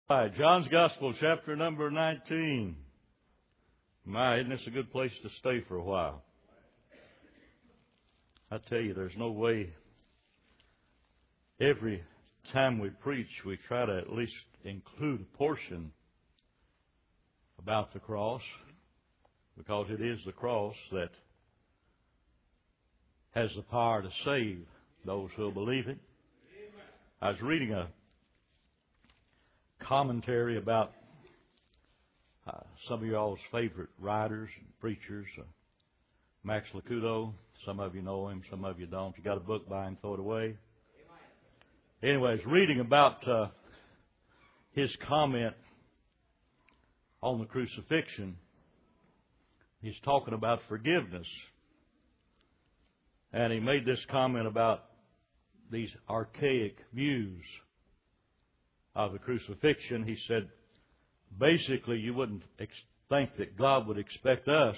Hi, John's Gospel, chapter number 19. My, isn't this a good place to stay for a while? I tell you, there's no way. Every time we preach, we try to at least include a portion about the cross, because it is the cross that has the power to save those who believe it. I was reading a commentary about some of y'all's favorite writers and preachers, Max Lucado. Some of you know him, some of you don't. You got a book by him, throw it away. Anyways, reading about his comment on the crucifixion, he's talking about forgiveness. And he made this comment about these archaic views of the crucifixion. He said, basically, you wouldn't think that God would expect us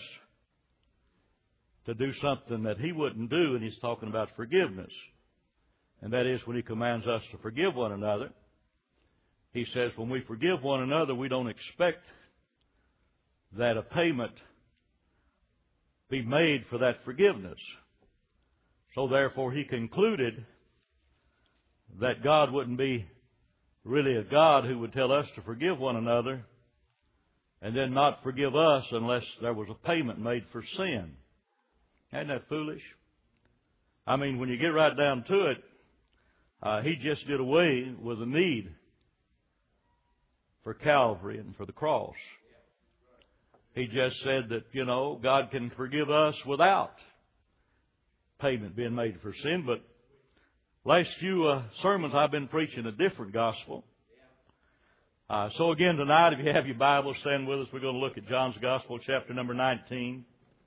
to do something that He wouldn't do, and He's talking about forgiveness. And that is when He commands us to forgive one another. He says when we forgive one another, we don't expect that a payment be made for that forgiveness. So therefore, he concluded that God wouldn't be really a God who would tell us to forgive one another and then not forgive us unless there was a payment made for sin. Isn't that foolish? I mean, when you get right down to it, He just did away with the need for Calvary and for the cross. He just said that, God can forgive us without payment being made for sin. But last few sermons I've been preaching a different gospel. So again tonight, if you have your Bible, stand with us. We're going to look at John's Gospel, chapter number 19.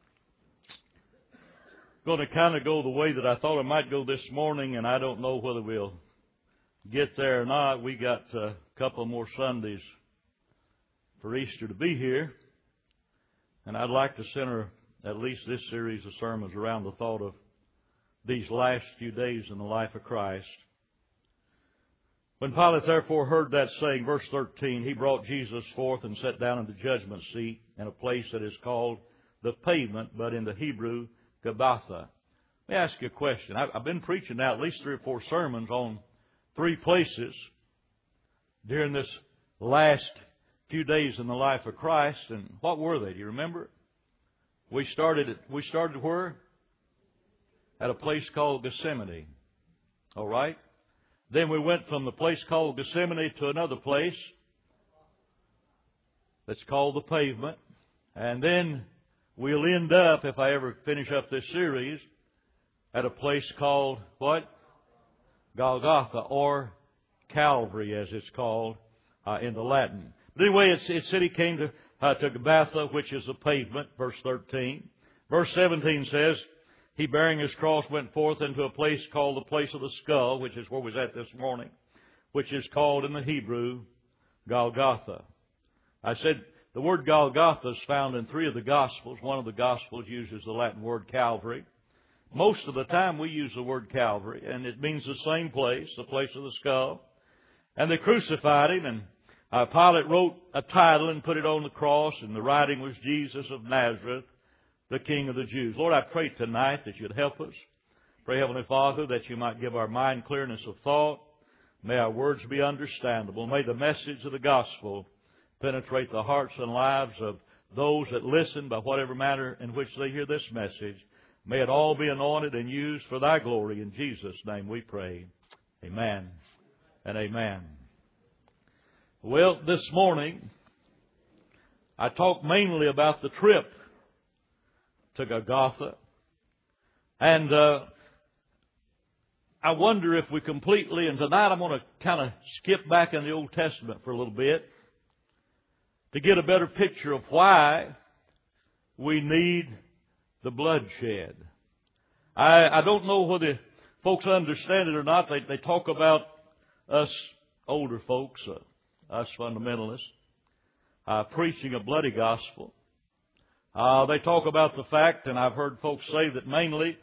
Going to kind of go the way that I thought I might go this morning, and I don't know whether we'll get there or not. We got a couple more Sundays for Easter to be here, and I'd like to center at least this series of sermons around the thought of these last few days in the life of Christ. When Pilate therefore heard that saying, verse 13, he brought Jesus forth and sat down in the judgment seat in a place that is called the Pavement, but in the Hebrew, Gabbatha. Let me ask you a question. I've been preaching now at least 3 or 4 sermons on 3 places during this last few days in the life of Christ. And what were they? Do you remember? We started where? At a place called Gethsemane. All right? Then we went from the place called Gethsemane to another place that's called the Pavement. And then we'll end up, if I ever finish up this series, at a place called what? Golgotha, or Calvary, as it's called in the Latin. But anyway, it said he came to Gabbatha, which is the pavement, verse 13. Verse 17 says, he bearing his cross went forth into a place called the place of the skull, which is where we was at this morning, which is called in the Hebrew Golgotha. I said the word Golgotha is found in 3 of the Gospels. One of the Gospels uses the Latin word Calvary. Most of the time we use the word Calvary, and it means the same place, the place of the skull. And they crucified him, and Pilate wrote a title and put it on the cross, and the writing was Jesus of Nazareth, the King of the Jews. Lord, I pray tonight that you'd help us. Pray, Heavenly Father, that you might give our mind clearness of thought. May our words be understandable. May the message of the gospel penetrate the hearts and lives of those that listen by whatever manner in which they hear this message. May it all be anointed and used for thy glory. In Jesus' name we pray. Amen and amen. Well, this morning, I talked mainly about the trip to Golgotha. And I wonder if we completely, and tonight I'm going to kind of skip back in the Old Testament for a little bit to get a better picture of why we need the bloodshed. I don't know whether folks understand it or not. They talk about us older folks, us fundamentalists, preaching a bloody gospel. They talk about the fact, and I've heard folks say that mainly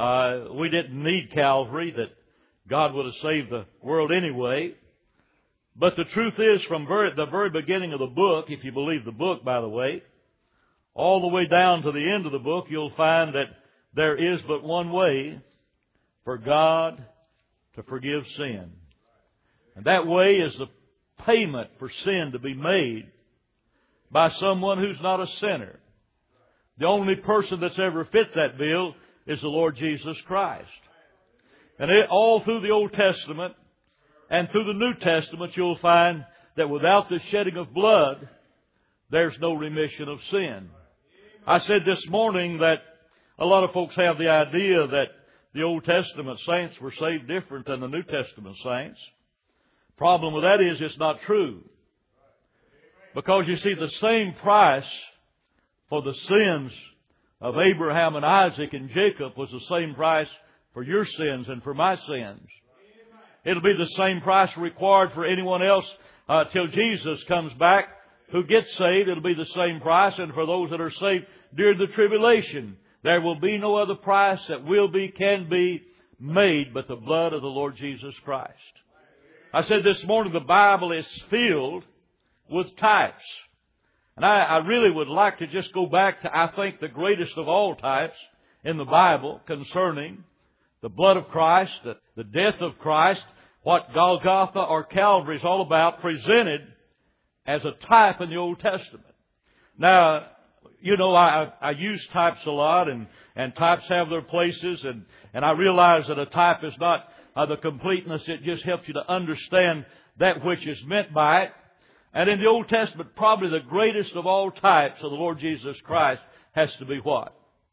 we didn't need Calvary, that God would have saved the world anyway. But the truth is, from the very beginning of the book, if you believe the book, by the way, all the way down to the end of the book, you'll find that there is but one way for God to forgive sin. And that way is the payment for sin to be made by someone who's not a sinner. The only person that's ever fit that bill is the Lord Jesus Christ. And all through the Old Testament and through the New Testament, you'll find that without the shedding of blood, there's no remission of sin. I said this morning that a lot of folks have the idea that the Old Testament saints were saved different than the New Testament saints. Problem with that is it's not true. Because you see, the same price for the sins of Abraham and Isaac and Jacob was the same price for your sins and for my sins. It'll be the same price required for anyone else till Jesus comes back who gets saved. It'll be the same price. And for those that are saved during the tribulation, there will be no other price that can be made but the blood of the Lord Jesus Christ. I said this morning the Bible is filled with types. And I really would like to just go back to, I think, the greatest of all types in the Bible concerning the blood of Christ, the death of Christ, what Golgotha or Calvary is all about, presented as a type in the Old Testament. Now, you know, I use types a lot, and types have their places, and I realize that a type is not the completeness. It just helps you to understand that which is meant by it. And in the Old Testament, probably the greatest of all types of the Lord Jesus Christ has to be what?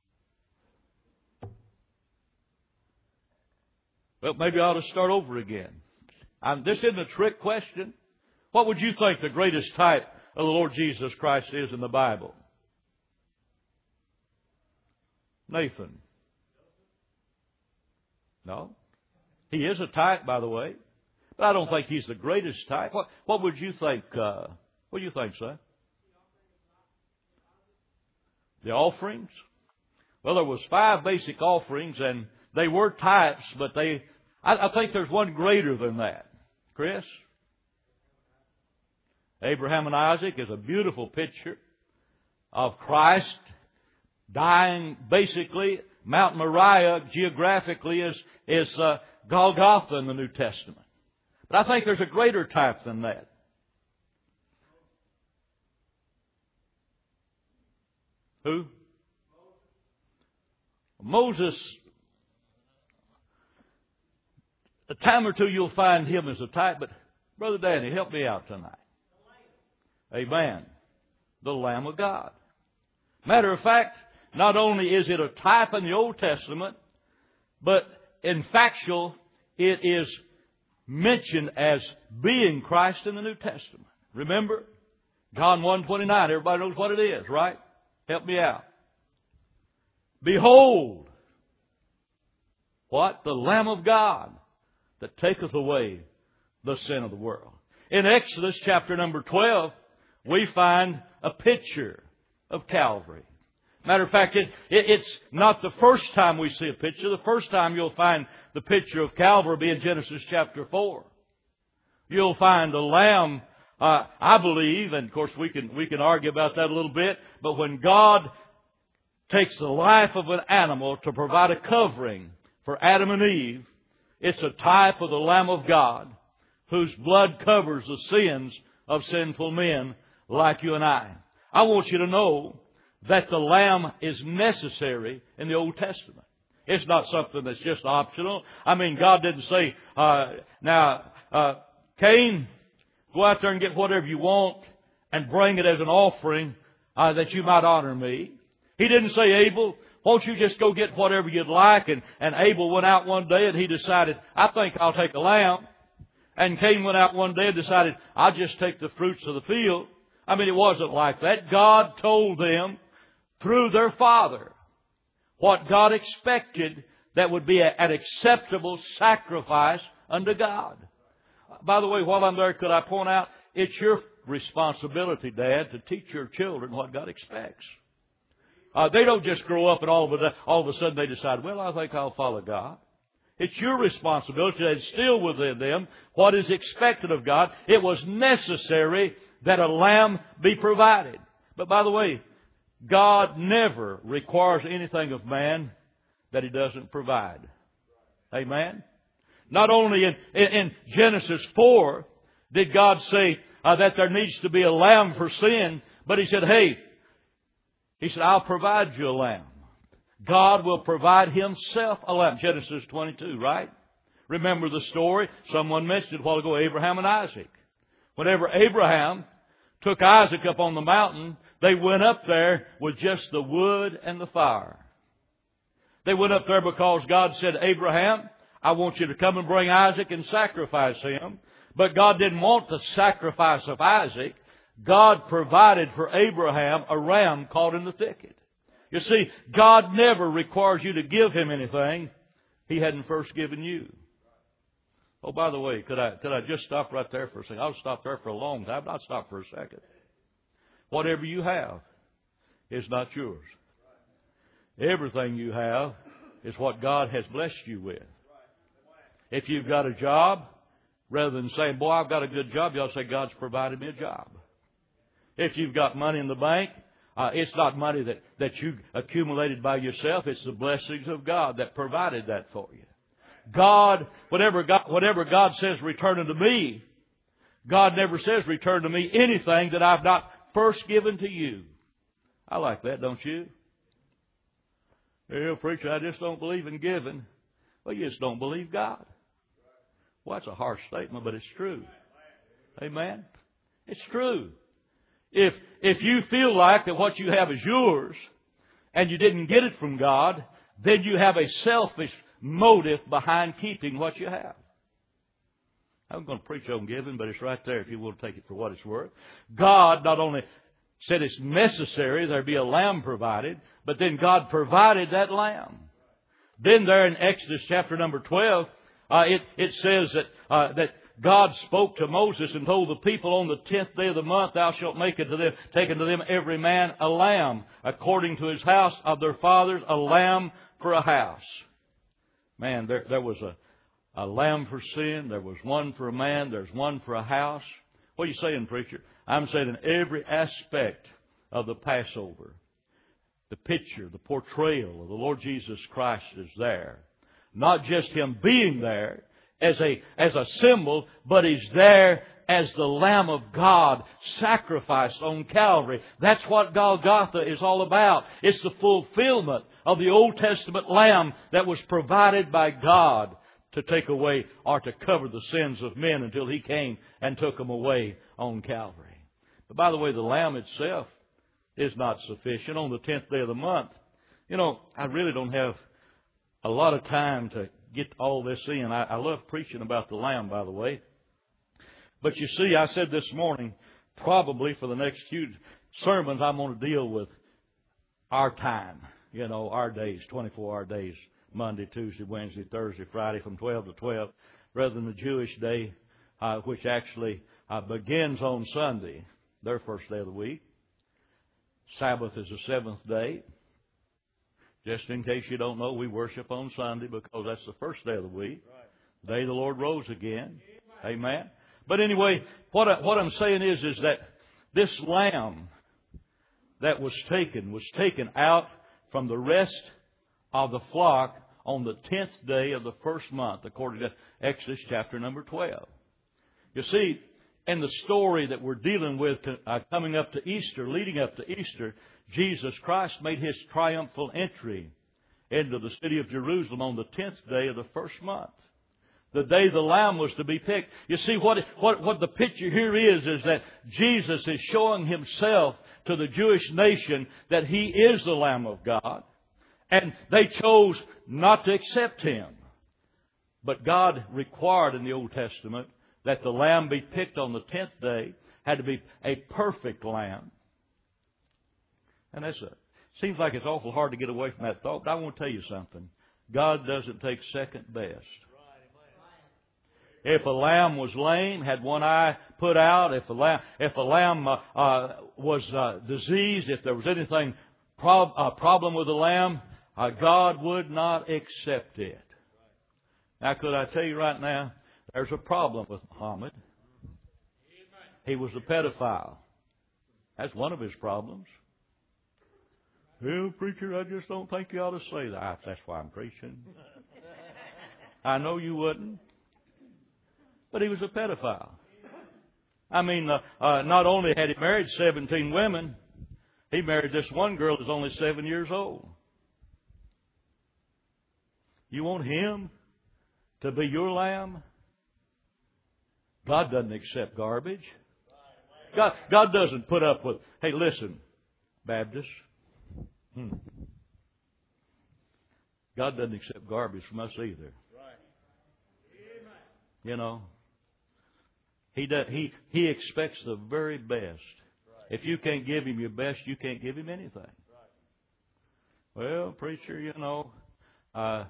Well, maybe I ought to start over again. This isn't a trick question. What would you think the greatest type of the Lord Jesus Christ is in the Bible? Nathan. No. He is a type, by the way. But I don't think he's the greatest type. What would you think? What do you think, son? The offerings? Well, there was 5 basic offerings, and they were types, but I think there's one greater than that. Chris? Abraham and Isaac is a beautiful picture of Christ dying. Basically, Mount Moriah geographically is Golgotha in the New Testament. But I think there's a greater type than that. Who? Moses. A time or two you'll find him as a type, but Brother Danny, help me out tonight. Amen. The Lamb of God. Matter of fact, not only is it a type in the Old Testament, but in factual, it is mentioned as being Christ in the New Testament. Remember? John 1:29. Everybody knows what it is, right? Help me out. Behold, what? The Lamb of God that taketh away the sin of the world. In Exodus chapter number 12, we find a picture of Calvary. Matter of fact, it's not the first time we see a picture. The first time you'll find the picture of Calvary be in Genesis chapter 4. You'll find a lamb, I believe, and of course we can argue about that a little bit, but when God takes the life of an animal to provide a covering for Adam and Eve, it's a type of the Lamb of God whose blood covers the sins of sinful men like you and I. I want you to know that the lamb is necessary in the Old Testament. It's not something that's just optional. I mean, God didn't say, Cain, go out there and get whatever you want and bring it as an offering that you might honor me. He didn't say, Abel, won't you just go get whatever you'd like? And Abel went out one day and he decided, I think I'll take a lamb. And Cain went out one day and decided, I'll just take the fruits of the field. I mean, it wasn't like that. God told them through their father what God expected that would be an acceptable sacrifice unto God. By the way, while I'm there, could I point out, it's your responsibility, Dad, to teach your children what God expects. They don't just grow up and all of a sudden they decide, well, I think I'll follow God. It's your responsibility to instill within them what is expected of God. It was necessary that a lamb be provided. But by the way, God never requires anything of man that He doesn't provide. Amen? Not only in Genesis 4 did God say that there needs to be a lamb for sin, but He said, I'll provide you a lamb. God will provide Himself a lamb. Genesis 22, right? Remember the story? Someone mentioned it a while ago, Abraham and Isaac. Whenever Abraham took Isaac up on the mountain, they went up there with just the wood and the fire. They went up there because God said, Abraham, I want you to come and bring Isaac and sacrifice him. But God didn't want the sacrifice of Isaac. God provided for Abraham a ram caught in the thicket. You see, God never requires you to give Him anything He hadn't first given you. Oh, by the way, could I just stop right there for a second? I'll stop there for a long time, but I'll stop for a second. Whatever you have is not yours. Everything you have is what God has blessed you with. If you've got a job, rather than saying, boy, I've got a good job, you ought to say, God's provided me a job. If you've got money in the bank, it's not money that you accumulated by yourself. It's the blessings of God that provided that for you. God, whatever God says, return unto me, God never says, return to me anything that I've not first given to you. I like that, don't you? Well, preacher, I just don't believe in giving. Well, you just don't believe God. Well, that's a harsh statement, but it's true. Amen? It's true. If you feel like that what you have is yours and you didn't get it from God, then you have a selfish motive behind keeping what you have. I'm going to preach on giving, but it's right there if you will take it for what it's worth. God not only said it's necessary there be a lamb provided, but then God provided that lamb. Then there in Exodus chapter number 12, it says that God spoke to Moses and told the people, on the 10th day of the month thou shalt make unto them, take unto them every man a lamb, according to his house of their fathers, a lamb for a house. Man, there was a lamb for sin, there was one for a man, there's one for a house. What are you saying, preacher? I'm saying in every aspect of the Passover, the picture, the portrayal of the Lord Jesus Christ is there. Not just Him being there as a symbol, but He's there as the Lamb of God sacrificed on Calvary. That's what Golgotha is all about. It's the fulfillment of the Old Testament Lamb that was provided by God to take away or to cover the sins of men until He came and took them away on Calvary. But by the way, the Lamb itself is not sufficient. On the 10th day of the month, I really don't have a lot of time to get all this in. I love preaching about the Lamb, by the way. But you see, I said this morning, probably for the next few sermons, I'm going to deal with our time. Our days, 24-hour days, Monday, Tuesday, Wednesday, Thursday, Friday, from 12 to 12, rather than the Jewish day, which actually begins on Sunday, their first day of the week. Sabbath is the seventh day. Just in case you don't know, we worship on Sunday because that's the first day of the week. The day the Lord rose again. Amen. But anyway, what I'm saying is that this lamb that was taken out from the rest of the flock on the 10th day of the first month, according to Exodus chapter number 12. You see, in the story that we're dealing with coming up to Easter, leading up to Easter, Jesus Christ made His triumphal entry into the city of Jerusalem on the 10th day of the first month. The day the Lamb was to be picked. You see, what the picture here is that Jesus is showing Himself to the Jewish nation that He is the Lamb of God. And they chose not to accept Him. But God required in the Old Testament that the lamb be picked on the 10th day, had to be a perfect lamb. And seems like it's awful hard to get away from that thought, but I want to tell you something. God doesn't take second best. If a lamb was lame, had one eye put out, if a lamb was diseased, if there was anything problem with the lamb, God would not accept it. Now, could I tell you right now, there's a problem with Muhammad. He was a pedophile. That's one of his problems. Well, preacher, I just don't think you ought to say that. That's why I'm preaching. I know you wouldn't. But he was a pedophile. I mean, not only had he married 17 women, he married this one girl who's only 7 years old. You want him to be your lamb? God doesn't accept garbage. God doesn't put up with, hey, listen, Baptists. God doesn't accept garbage from us either. You know, He expects the very best. If you can't give Him your best, you can't give Him anything. Well, preacher, you know, now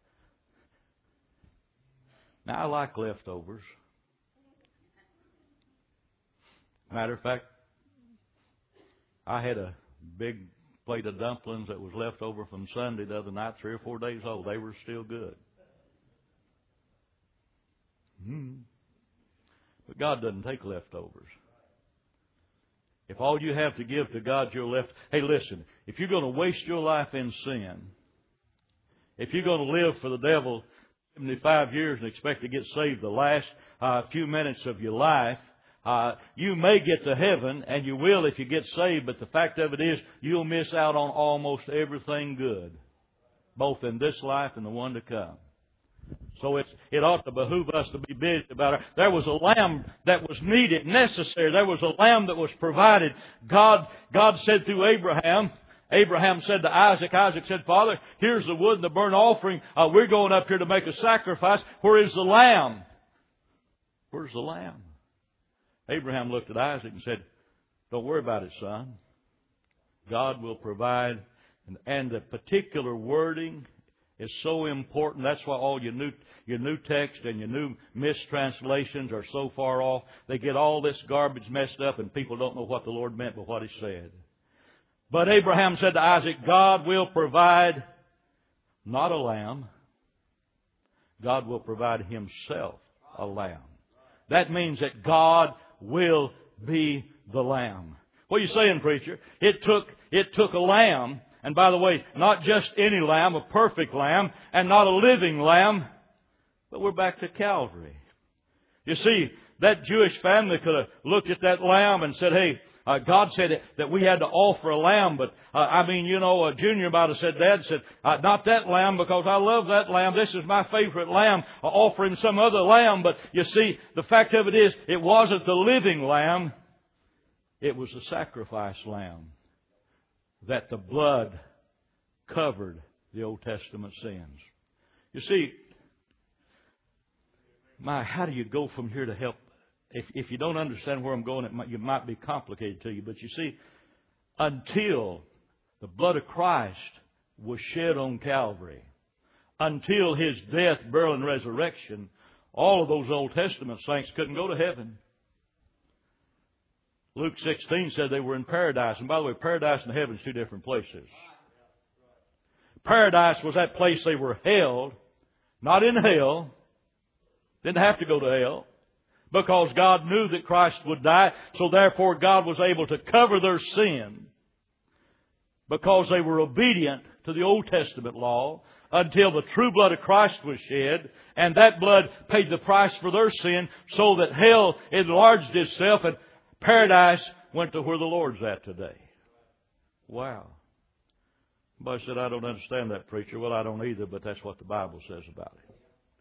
I like leftovers. Matter of fact, I had a big plate of dumplings that was left over from Sunday the other night, 3 or 4 days old. They were still good. But God doesn't take leftovers. If all you have to give to God, you're left. Hey, listen, if you're going to waste your life in sin, if you're going to live for the devil 75 years and expect to get saved the last few minutes of your life, you may get to heaven, and you will if you get saved, but the fact of it is you'll miss out on almost everything good, both in this life and the one to come. So it ought to behoove us to be busy about it. There was a lamb that was needed, necessary. There was a lamb that was provided. God said through Abraham said to Isaac, Isaac said, Father, here's the wood and the burnt offering. We're going up here to make a sacrifice. Where is the lamb? Where's the lamb? Abraham looked at Isaac and said, don't worry about it, son. God will provide. And the particular wording is so important. That's why all your new text and your new mistranslations are so far off. They get all this garbage messed up and people don't know what the Lord meant by what He said. But Abraham said to Isaac, God will provide not a lamb. God will provide Himself a lamb. That means that God will be the lamb. What are you saying, preacher? It took a lamb. And by the way, not just any lamb, a perfect lamb, and not a living lamb, but we're back to Calvary. You see, that Jewish family could have looked at that lamb and said, hey, God said that we had to offer a lamb, but Junior might have said, Dad said, not that lamb because I love that lamb. This is my favorite lamb. I'll offer him some other lamb. But you see, the fact of it is, it wasn't the living lamb. It was the sacrifice lamb. That the blood covered the Old Testament sins. You see, how do you go from here to help? If you don't understand where I'm going, it might be complicated to you. But you see, until the blood of Christ was shed on Calvary, until His death, burial, and resurrection, all of those Old Testament saints couldn't go to heaven. Luke 16 said they were in paradise. And by the way, paradise and heaven is two different places. Paradise was that place they were held, not in hell. Didn't have to go to hell. Because God knew that Christ would die. So therefore God was able to cover their sin. Because they were obedient to the Old Testament law. Until the true blood of Christ was shed. And that blood paid the price for their sin. So that hell enlarged itself and paradise went to where the Lord's at today. Wow. Somebody said, I don't understand that, preacher. Well, I don't either, but that's what the Bible says about it.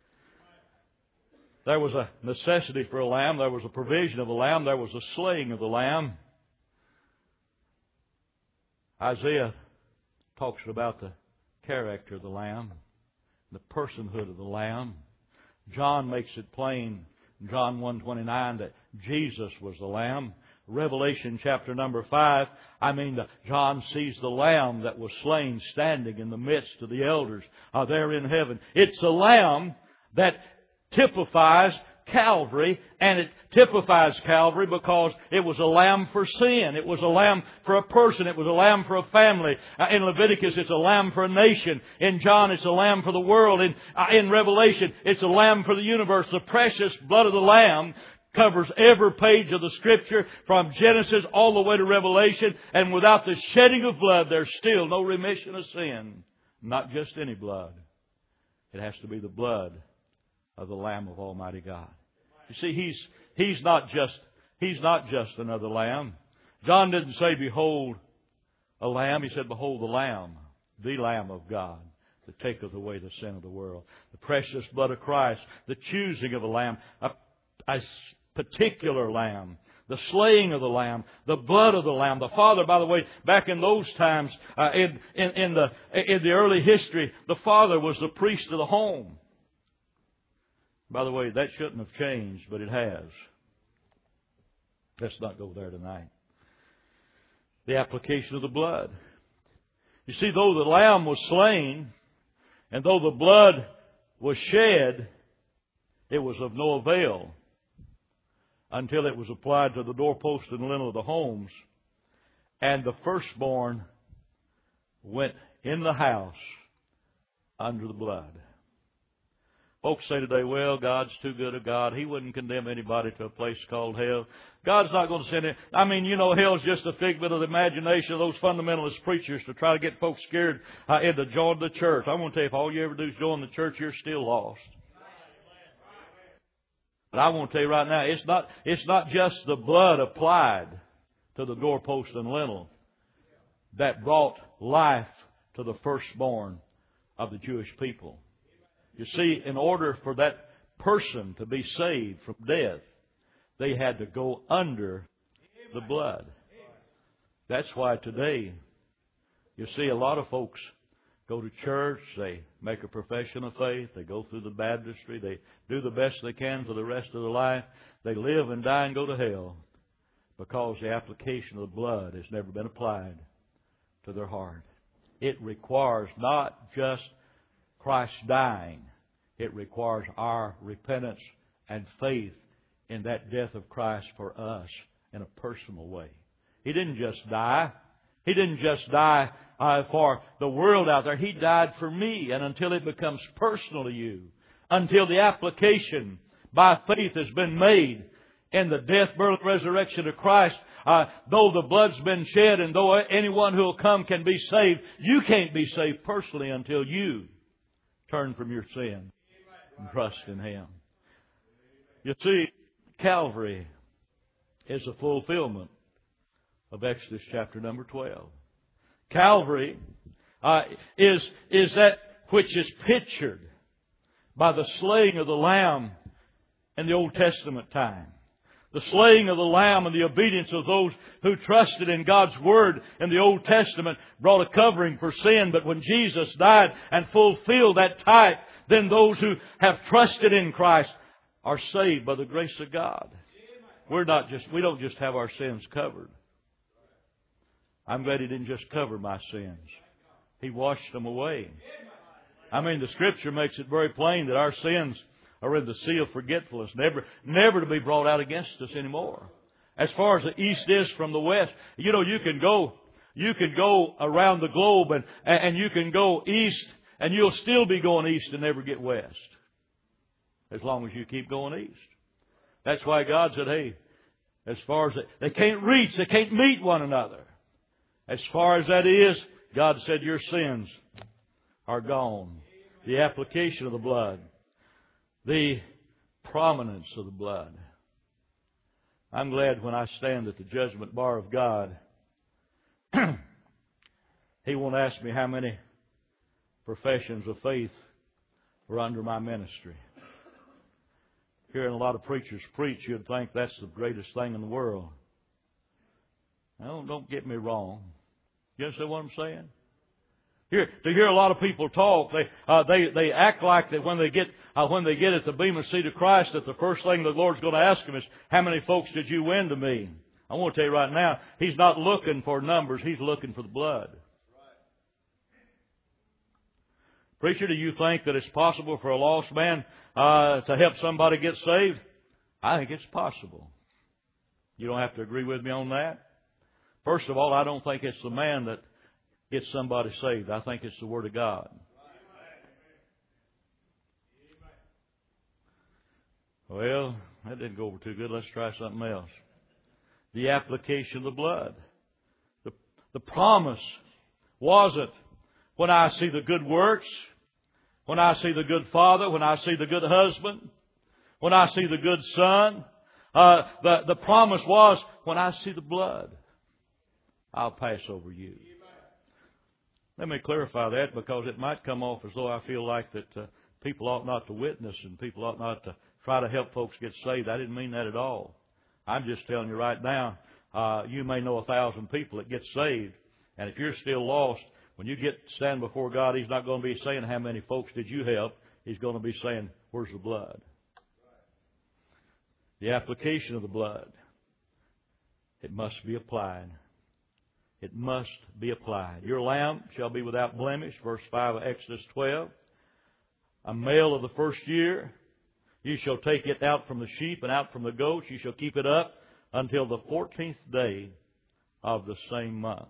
There was a necessity for a lamb. There was a provision of a lamb. There was a slaying of the lamb. Isaiah talks about the character of the lamb, the personhood of the lamb. John makes it plain, John 1:29, that Jesus was the lamb. Revelation chapter number 5, John sees the lamb that was slain standing in the midst of the elders there in heaven. It's a lamb that typifies Calvary, and it typifies Calvary because it was a lamb for sin. It was a lamb for a person. It was a lamb for a family. In Leviticus, it's a lamb for a nation. In John, it's a lamb for the world. In Revelation, it's a lamb for the universe. The precious blood of the Lamb covers every page of the Scripture from Genesis all the way to Revelation. And without the shedding of blood, there's still no remission of sin. Not just any blood. It has to be the blood of the Lamb of Almighty God. You see, He's not just another lamb. John didn't say, behold a lamb. He said, behold the Lamb of God, that taketh away the sin of the world. The precious blood of Christ, the choosing of a lamb, a particular lamb, the slaying of the lamb, the blood of the lamb. The Father, by the way, back in those times, in the early history, the Father was the priest of the home. By the way, that shouldn't have changed, but it has. Let's not go there tonight. The application of the blood. You see, though the lamb was slain, and though the blood was shed, it was of no avail until it was applied to the doorpost and lintel of the homes, and the firstborn went in the house under the blood. Folks say today, well, God's too good a God. He wouldn't condemn anybody to a place called hell. God's not going to send it. I mean, you know, hell's just a figment of the imagination of those fundamentalist preachers to try to get folks scared into joining the church. I'm going to tell you, if all you ever do is join the church, you're still lost. But I want to tell you right now, it's not just the blood applied to the doorpost and lintel that brought life to the firstborn of the Jewish people. You see, in order for that person to be saved from death, they had to go under the blood. That's why today, you see a lot of folks go to church, they make a profession of faith, they go through the baptistry, they do the best they can for the rest of their life. They live and die and go to hell because the application of the blood has never been applied to their heart. It requires not just Christ dying. It requires our repentance and faith in that death of Christ for us in a personal way. He didn't just die. He didn't just die for the world out there. He died for me. And until it becomes personal to you, until the application by faith has been made in the death, burial, and resurrection of Christ, though the blood's been shed and though anyone who will come can be saved, you can't be saved personally until you turn from your sin and trust in Him. You see, Calvary is a fulfillment of Exodus chapter number 12. Calvary is that which is pictured by the slaying of the Lamb in the Old Testament time. The slaying of the Lamb and the obedience of those who trusted in God's Word in the Old Testament brought a covering for sin. But when Jesus died and fulfilled that type, then those who have trusted in Christ are saved by the grace of God. We don't just have our sins covered. I'm glad He didn't just cover my sins. He washed them away. I mean, the Scripture makes it very plain that our sins are in the sea of forgetfulness, never to be brought out against us anymore. As far as the east is from the west, you know, you can go around the globe and you can go east and you'll still be going east and never get west. As long as you keep going east. That's why God said, hey, as far as they can't reach, they can't meet one another. As far as that is, God said, your sins are gone. The application of the blood. The prominence of the blood. I'm glad when I stand at the judgment bar of God, He won't ask me how many professions of faith were under my ministry. Hearing a lot of preachers preach, you'd think that's the greatest thing in the world. Now, don't get me wrong. You understand what I'm saying? To hear a lot of people talk, they act like that when they get at the bema seat of Christ, that the first thing the Lord's going to ask them is, how many folks did you win to me? I want to tell you right now, He's not looking for numbers, He's looking for the blood. Preacher, do you think that it's possible for a lost man to help somebody get saved? I think it's possible. You don't have to agree with me on that. First of all, I don't think it's the man that gets somebody saved. I think it's the Word of God. Well, that didn't go over too good. Let's try something else. The application of the blood. The promise wasn't when I see the good works, when I see the good father, when I see the good husband, when I see the good son. The promise was when I see the blood, I'll pass over you. Let me clarify that, because it might come off as though I feel like that people ought not to witness and people ought not to try to help folks get saved. I didn't mean that at all. I'm just telling you right now, you may know 1,000 people that get saved, and if you're still lost, when you stand before God, He's not going to be saying how many folks did you help. He's going to be saying, where's the blood? The application of the blood. It must be applied. It must be applied. Your lamb shall be without blemish, verse 5 of Exodus 12. A male of the first year. You shall take it out from the sheep and out from the goats. You shall keep it up until the 14th day of the same month.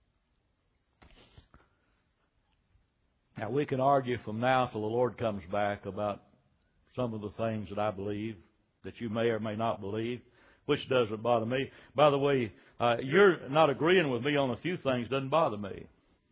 Now, we can argue from now till the Lord comes back about some of the things that I believe that you may or may not believe, which doesn't bother me. By the way, you're not agreeing with me on a few things doesn't bother me.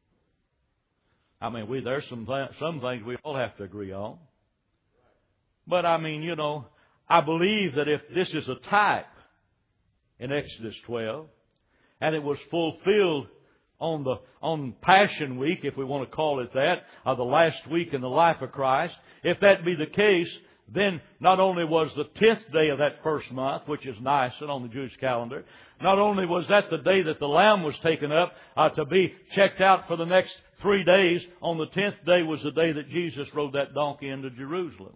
I mean, there's some things we all have to agree on. But I mean, I believe that if this is a type in Exodus 12, and it was fulfilled on Passion Week, if we want to call it that, the last week in the life of Christ, if that be the case, then not only was the 10th day of that first month, which is Nisan on the Jewish calendar, not only was that the day that the lamb was taken up to be checked out for the next 3 days, on the 10th day was the day that Jesus rode that donkey into Jerusalem.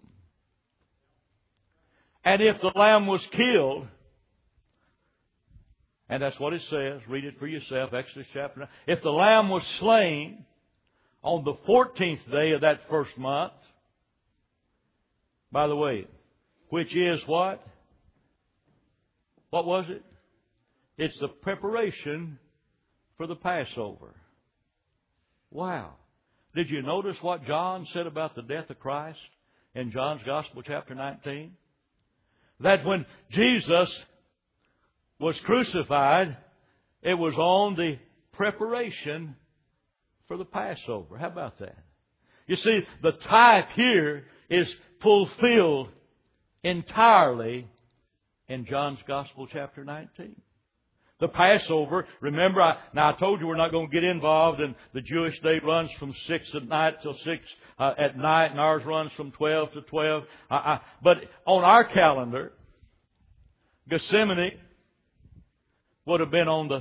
And if the lamb was killed, and that's what it says, read it for yourself, Exodus chapter 9. If the lamb was slain on the 14th day of that first month, by the way, which is what? What was it? It's the preparation for the Passover. Wow. Did you notice what John said about the death of Christ in John's Gospel, chapter 19? That when Jesus was crucified, it was on the preparation for the Passover. How about that? You see, the type here is fulfilled entirely in John's Gospel, chapter 19. The Passover, remember, I told you we're not going to get involved in the Jewish day runs from 6 at night till 6 at night, and ours runs from 12 to 12. But on our calendar, Gethsemane would have been on the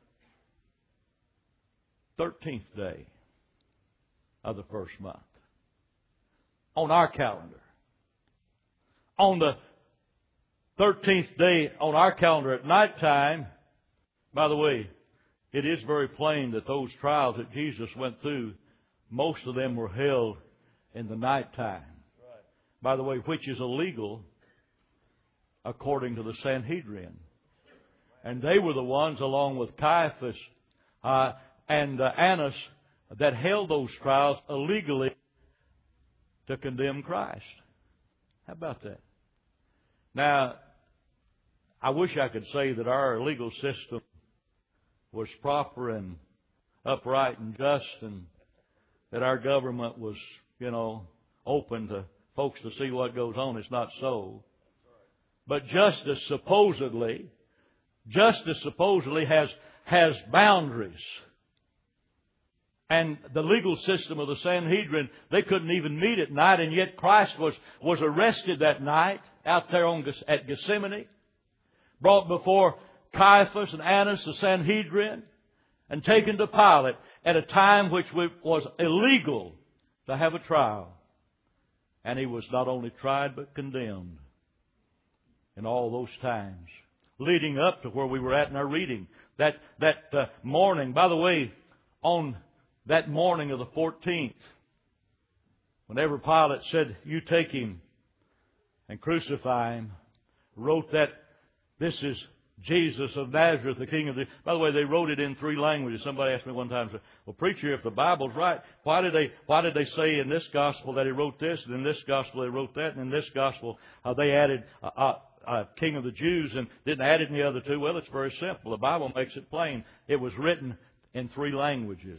13th day of the first month. On our calendar. On the 13th day on our calendar at night time, by the way, it is very plain that those trials that Jesus went through, most of them were held in the night time. Right. By the way, which is illegal according to the Sanhedrin. And they were the ones, along with Caiaphas and Annas, that held those trials illegally to condemn Christ. How about that? Now, I wish I could say that our legal system was proper and upright and just, and that our government was, open to folks to see what goes on. It's not so. But justice supposedly has boundaries. And the legal system of the Sanhedrin, they couldn't even meet at night, and yet Christ was arrested that night out there at Gethsemane, brought before Caiaphas and Annas, the Sanhedrin, and taken to Pilate at a time which was illegal to have a trial. And he was not only tried but condemned in all those times, leading up to where we were at in our reading. That morning, by the way, on that morning of the 14th, whenever Pilate said, "You take him and crucify him," wrote that this is Jesus of Nazareth, the King of the... By the way, they wrote it in 3 languages. Somebody asked me one time, well, preacher, if the Bible's right, why did they say in this gospel that he wrote this, and in this gospel they wrote that, and in this gospel they added King of the Jews and didn't add it in the other 2? Well, it's very simple. The Bible makes it plain. It was written in 3 languages.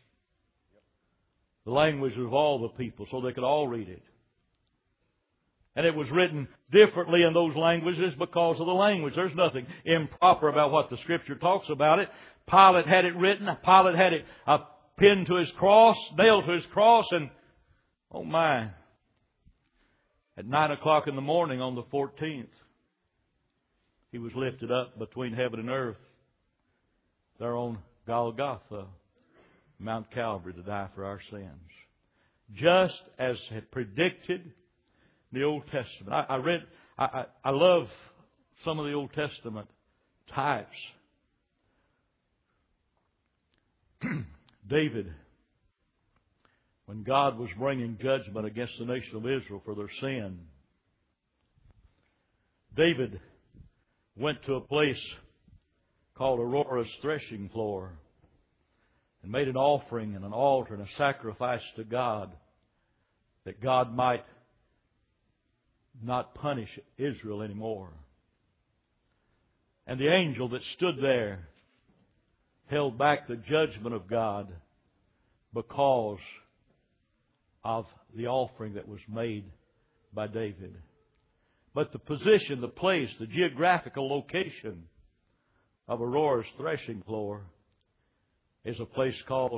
The language of all the people, so they could all read it. And it was written differently in those languages because of the language. There's nothing improper about what the Scripture talks about it. Pilate had it written. Pilate had it pinned to his cross, nailed to his cross, and oh my! At 9 o'clock in the morning on the 14th, he was lifted up between heaven and earth, there on Golgotha, Mount Calvary, to die for our sins, just as had predicted the Old Testament. I love some of the Old Testament types. David, when God was bringing judgment against the nation of Israel for their sin, David went to a place called Aurora's threshing floor and made an offering and an altar and a sacrifice to God, that God might not punish Israel anymore. And the angel that stood there held back the judgment of God because of the offering that was made by David. But the position, the place, the geographical location of Aurora's threshing floor is a place called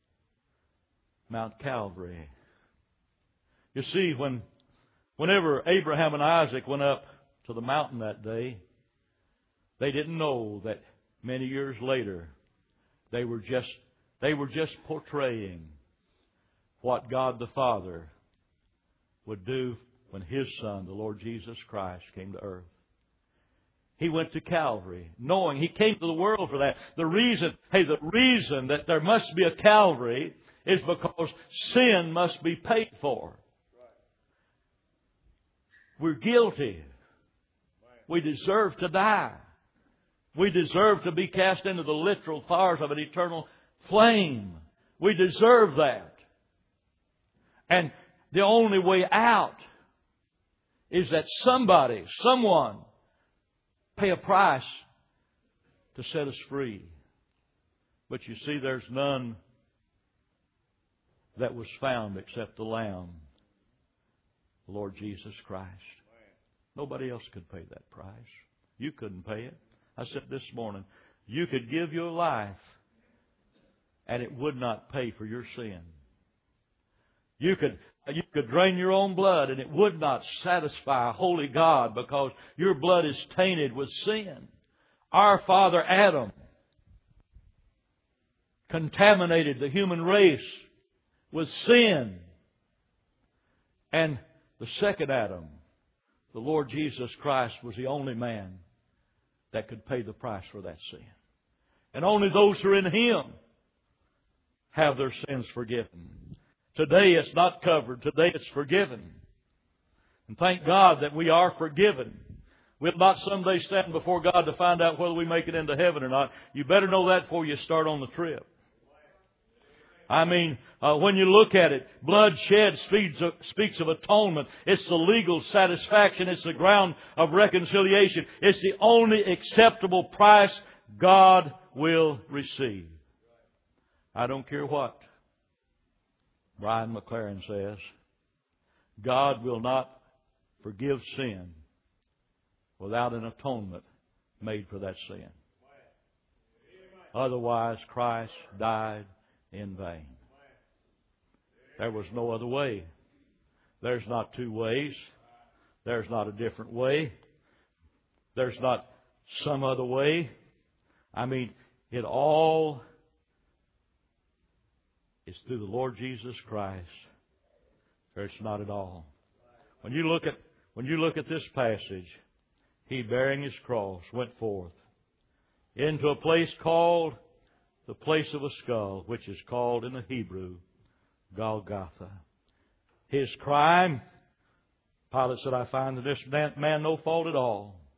Mount Calvary. You see, whenever Abraham and Isaac went up to the mountain that day, they didn't know that many years later they were just portraying what God the Father would do when His Son, the Lord Jesus Christ, came to earth. He went to Calvary, knowing He came to the world for that. The reason that there must be a Calvary is because sin must be paid for. We're guilty. We deserve to die. We deserve to be cast into the literal fires of an eternal flame. We deserve that. And the only way out is that someone, pay a price to set us free. But you see, there's none that was found except the Lamb, the Lord Jesus Christ. Nobody else could pay that price. You couldn't pay it. I said this morning, you could give your life and it would not pay for your sin. You could drain your own blood and it would not satisfy a holy God, because your blood is tainted with sin. Our father Adam contaminated the human race with sin. And the second Adam, the Lord Jesus Christ, was the only man that could pay the price for that sin. And only those who are in Him have their sins forgiven. Today it's not covered. Today it's forgiven. And thank God that we are forgiven. We'll not someday stand before God to find out whether we make it into heaven or not. You better know that before you start on the trip. I mean, when you look at it, blood shed speaks of atonement. It's the legal satisfaction. It's the ground of reconciliation. It's the only acceptable price God will receive. I don't care what Brian McLaren says. God will not forgive sin without an atonement made for that sin. Otherwise, Christ died in vain. There was no other way. There's not two ways. There's not a different way. There's not some other way. I mean, it all is through the Lord Jesus Christ. Or it's not at all. When you look at this passage, He, bearing His cross, went forth into a place called the place of a skull, which is called in the Hebrew Golgotha. His crime, Pilate said, I find in this man no fault at all.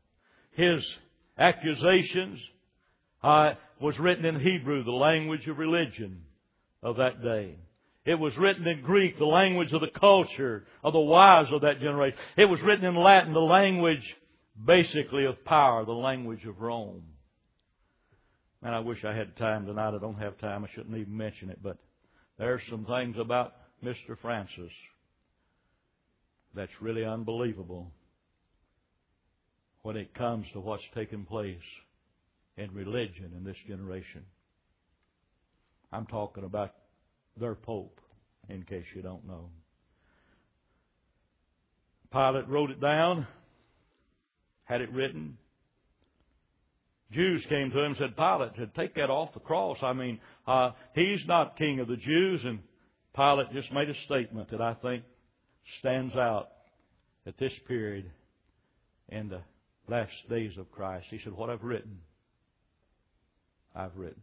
his accusations was written in Hebrew, the language of religion of that day. It was written in Greek, the language of the culture of the wise of that generation. It was written in Latin, the language basically of power, the language of Rome. Man, I wish I had time tonight. I don't have time. I shouldn't even mention it. But there's some things about Mr. Francis that's really unbelievable when it comes to what's taking place in religion in this generation. I'm talking about their Pope, in case you don't know. Pilate wrote it down, had it written. Jews came to him and said, Pilate, take that off the cross. I mean, he's not king of the Jews. And Pilate just made a statement that I think stands out at this period in the last days of Christ. He said, what I've written, I've written.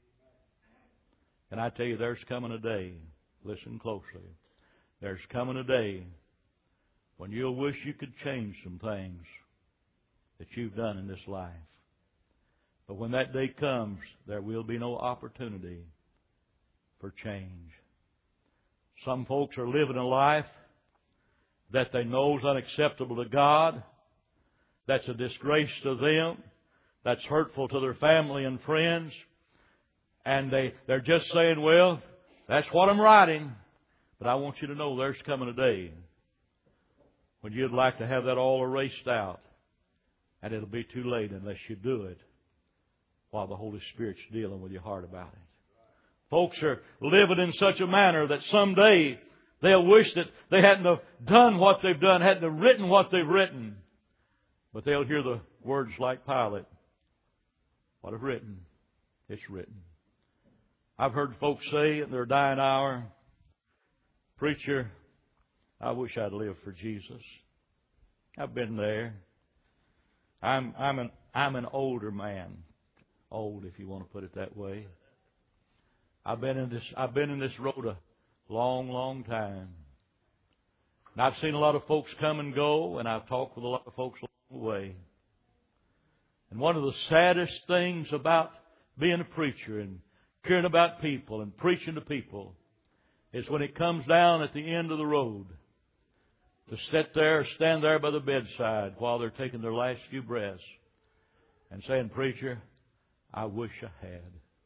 And I tell you, there's coming a day, listen closely, there's coming a day when you'll wish you could change some things that you've done in this life. But when that day comes, there will be no opportunity for change. Some folks are living a life that they know is unacceptable to God, that's a disgrace to them, that's hurtful to their family and friends. And they're just saying, well, that's what I'm writing. But I want you to know there's coming a day when you'd like to have that all erased out. And it'll be too late unless you do it while the Holy Spirit's dealing with your heart about it. Folks are living in such a manner that someday they'll wish that they hadn't have done what they've done, hadn't have written what they've written. But they'll hear the words like Pilate, what I've written, it's written. I've heard folks say in their dying hour, preacher, I wish I'd lived for Jesus. I've been there. I'm an older man. Old, if you want to put it that way. I've been in this road a long, long time. And I've seen a lot of folks come and go, and I've talked with a lot of folks along the way. And one of the saddest things about being a preacher and caring about people and preaching to people is when it comes down at the end of the road to sit there, stand there by the bedside while they're taking their last few breaths and saying, preacher, I wish I had.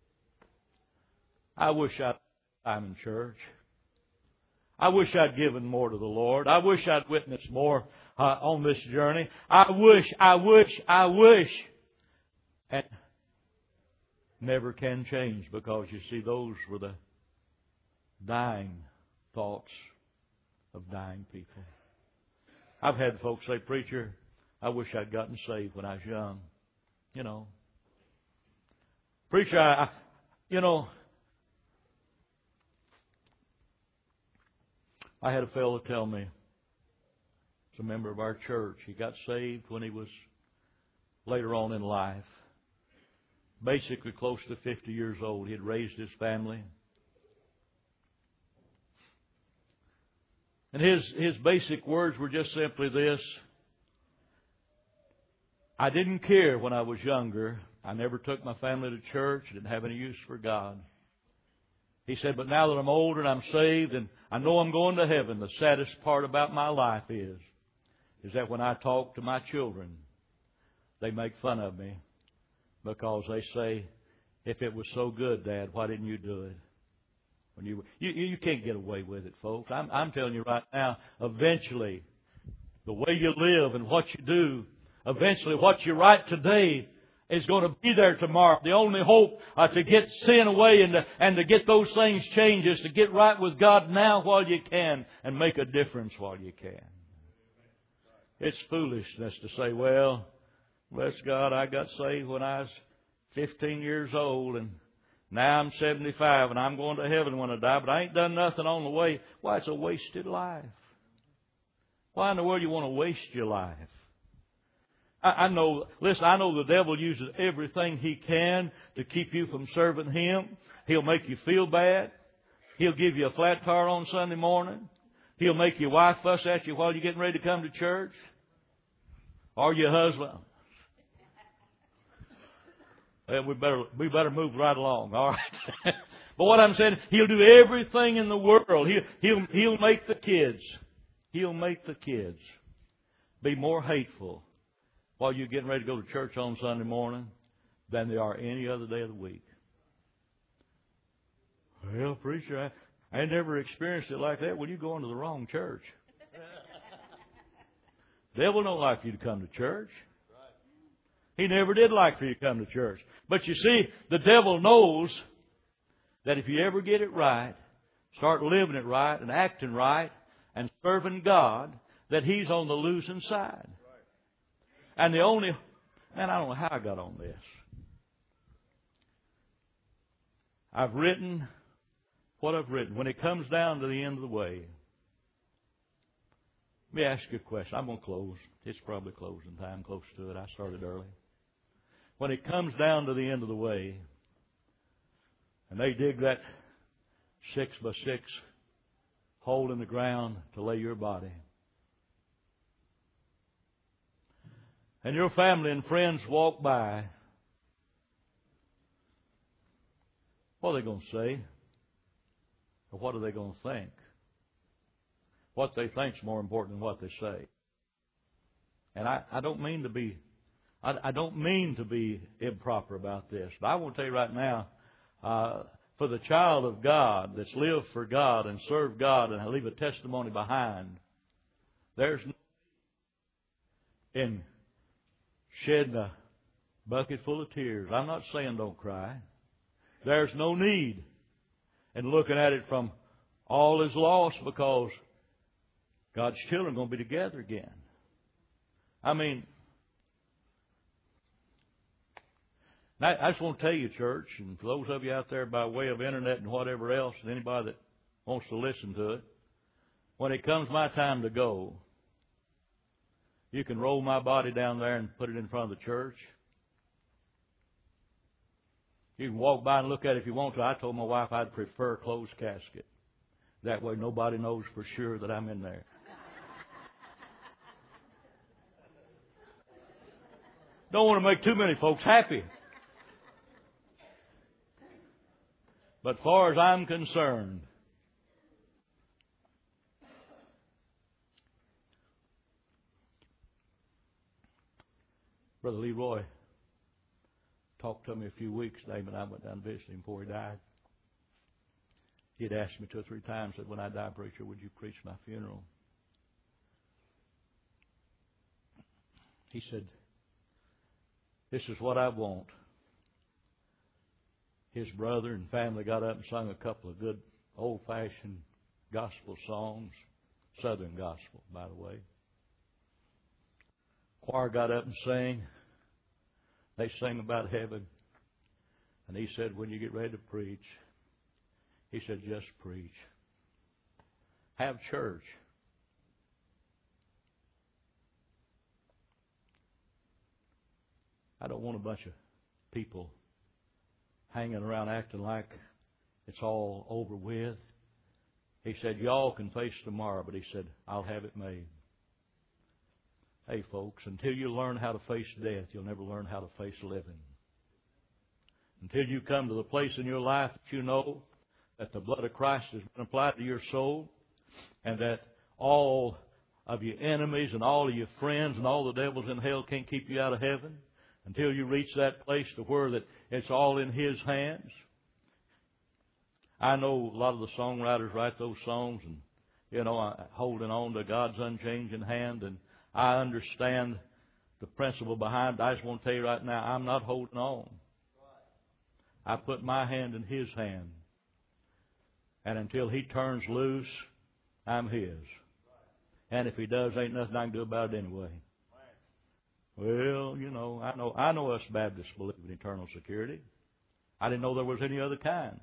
I wish I'd time in church. I wish I'd given more to the Lord. I wish I'd witnessed more on this journey. I wish. And never can change, because you see, those were the dying thoughts of dying people. I've had folks say, preacher, I wish I'd gotten saved when I was young. You know. Preacher, I had a fellow tell me, it's a member of our church, he got saved when he was later on in life. Basically close to 50 years old. He had raised his family. And his basic words were just simply this: I didn't care when I was younger. I never took my family to church. I didn't have any use for God. He said, but now that I'm older and I'm saved and I know I'm going to heaven, the saddest part about my life is that when I talk to my children, they make fun of me. Because they say, if it was so good, Dad, why didn't you do it? When you can't get away with it, folks. I'm telling you right now, eventually, the way you live and what you do, eventually what you write today is going to be there tomorrow. The only hope to get sin away and to get those things changed is to get right with God now while you can and make a difference while you can. It's foolishness to say, well, bless God, I got saved when I was 15 years old, and now I'm 75, and I'm going to heaven when I die, but I ain't done nothing on the way. Why, it's a wasted life. Why in the world do you want to waste your life? I know the devil uses everything he can to keep you from serving him. He'll make you feel bad. He'll give you a flat tire on Sunday morning. He'll make your wife fuss at you while you're getting ready to come to church. Or your husband. Well, we better move right along. All right. But what I'm saying, He'll do everything in the world. He'll make the kids. He'll make the kids be more hateful while you're getting ready to go to church on Sunday morning than they are any other day of the week. Well, preacher, I never experienced it like that. Well, you're going to the wrong church. The devil don't like you to come to church. He never did like for you to come to church. But you see, the devil knows that if you ever get it right, start living it right and acting right and serving God, that he's on the losing side. And I don't know how I got on this. I've written what I've written. When it comes down to the end of the way, let me ask you a question. I'm going to close. It's probably closing time, close to it. I started early. When it comes down to the end of the way, and they dig that 6x6 hole in the ground to lay your body, and your family and friends walk by, what are they going to say? Or what are they going to think? What they think is more important than what they say. And I don't mean to be improper about this, but I want to tell you right now, for the child of God that's lived for God and served God and leave a testimony behind, there's no in shedding a bucket full of tears. I'm not saying don't cry. There's no need in looking at it from all is lost, because God's children are going to be together again. I mean, I just want to tell you, church, and for those of you out there by way of internet and whatever else, and anybody that wants to listen to it, when it comes my time to go, you can roll my body down there and put it in front of the church. You can walk by and look at it if you want to. I told my wife I'd prefer a closed casket. That way nobody knows for sure that I'm in there. Don't want to make too many folks happy. But as far as I'm concerned, Brother Leroy talked to me a few weeks ago, and I went down to visit him before he died. He had asked me 2 or 3 times, said, when I die, preacher, would you preach my funeral? He said, this is what I want. His brother and family got up and sung a couple of good old-fashioned gospel songs, Southern gospel, by the way. Choir got up and sang. They sang about heaven. And he said, when you get ready to preach, he said, just preach. Have church. I don't want a bunch of people hanging around acting like it's all over with. He said, y'all can face tomorrow, but he said, I'll have it made. Hey, folks, until you learn how to face death, you'll never learn how to face living. Until you come to the place in your life that you know that the blood of Christ has been applied to your soul, and that all of your enemies and all of your friends and all the devils in hell can't keep you out of heaven, until you reach that place to where that it's all in His hands. I know a lot of the songwriters write those songs and, holding on to God's unchanging hand, and I understand the principle behind it. I just want to tell you right now, I'm not holding on. I put my hand in His hand. And until He turns loose, I'm His. And if He does, ain't nothing I can do about it anyway. Well, I know us Baptists believe in eternal security. I didn't know there was any other kind.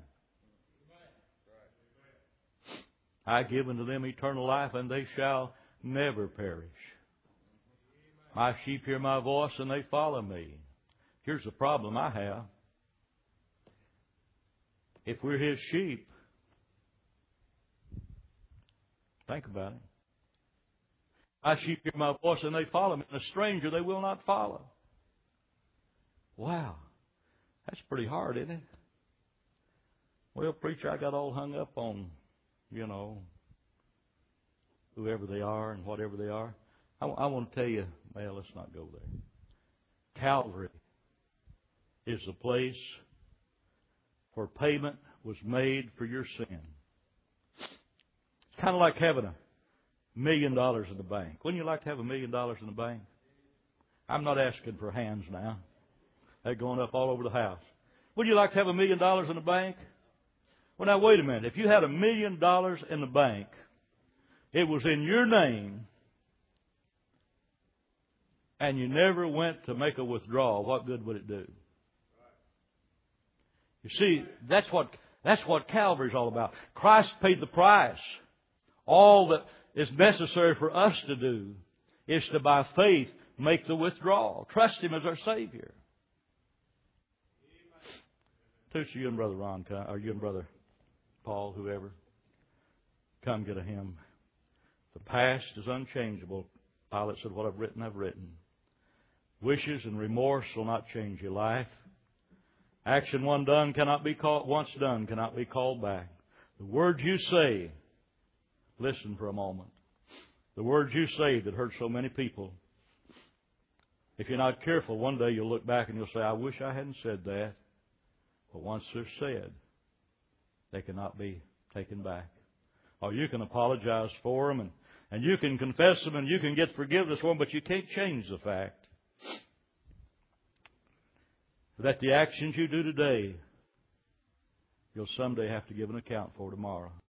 I give unto them eternal life, and they shall never perish. My sheep hear my voice, and they follow me. Here's the problem I have. If we're His sheep, think about it. My sheep hear my voice, and they follow me. And a stranger they will not follow. Wow. That's pretty hard, isn't it? Well, preacher, I got all hung up on, whoever they are and whatever they are. I want to tell you, well, let's not go there. Calvary is the place where payment was made for your sin. It's kind of like having $1 million in the bank. Wouldn't you like to have $1 million in the bank? I'm not asking for hands now. They're going up all over the house. Would you like to have $1 million in the bank? Well, now, wait a minute. If you had $1 million in the bank, it was in your name, and you never went to make a withdrawal, what good would it do? You see, that's what Calvary's all about. Christ paid the price. All that is necessary for us to do is to, by faith, make the withdrawal. Trust Him as our Savior. Tush, you and Brother Ron, or you and Brother Paul, whoever, come get a hymn. The past is unchangeable. Pilate said, what I've written, I've written. Wishes and remorse will not change your life. Action once done cannot be called back. The words you say, listen for a moment. The words you say that hurt so many people, if you're not careful, one day you'll look back and you'll say, I wish I hadn't said that. But once they're said, they cannot be taken back. Or you can apologize for them and you can confess them and you can get forgiveness for them, but you can't change the fact that the actions you do today, you'll someday have to give an account for tomorrow.